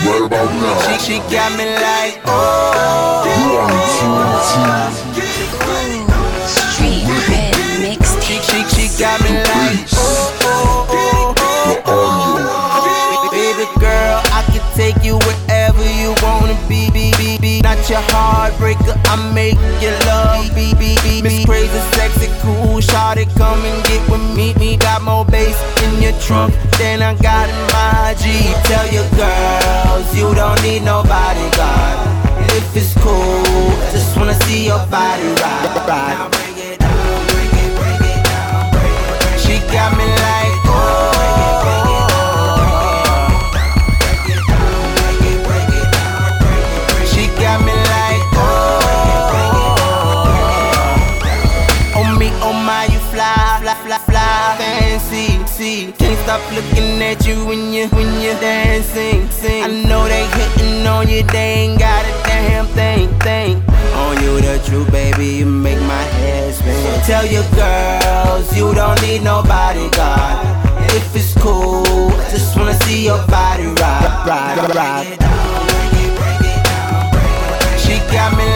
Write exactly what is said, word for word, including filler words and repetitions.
right about now. She, she got me like, oh. Street Red Mixtape. She, she, she got me like, oh, oh, oh, oh, oh. Baby girl, I can take you wherever you wanna be, be, be, be. Not your heartbreaker, I make your love be, be, be. Miss Crazy, sexy, cool, shawty, come and get with me. Me got more bass in your trunk than I got in my G. Tell your girls you don't need no bodyguard. If it's cool, just wanna see your body ride, ride. Now break it down, break it, break it down, break it, break it. She got me like, oh. Can't stop looking at you when you when you're dancing. Sing. I know they hitting on you, they ain't got a damn thing, thing. On you the truth, baby, you make my head spin. Tell your girls you don't need no bodyguard. If it's cool, just wanna see your body ride, ride, ride. She got me